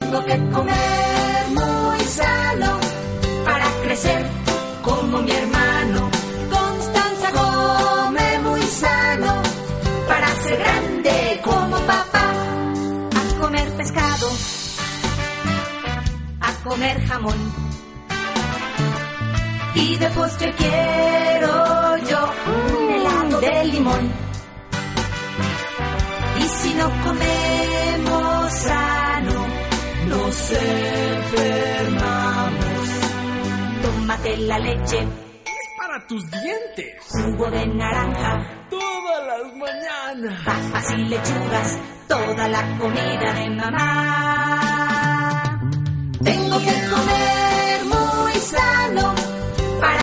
Tengo que comer muy sano para crecer como mi hermano. Constanza come muy sano para ser grande como papá. A comer pescado, a comer jamón, y de postre quiero yo un helado de limón. Y si no comemos sano, nos enfermamos. Tómate la leche, es para tus dientes. Jugo de naranja, todas las mañanas. Papas y lechugas, toda la comida de mamá. Tengo que comer muy sano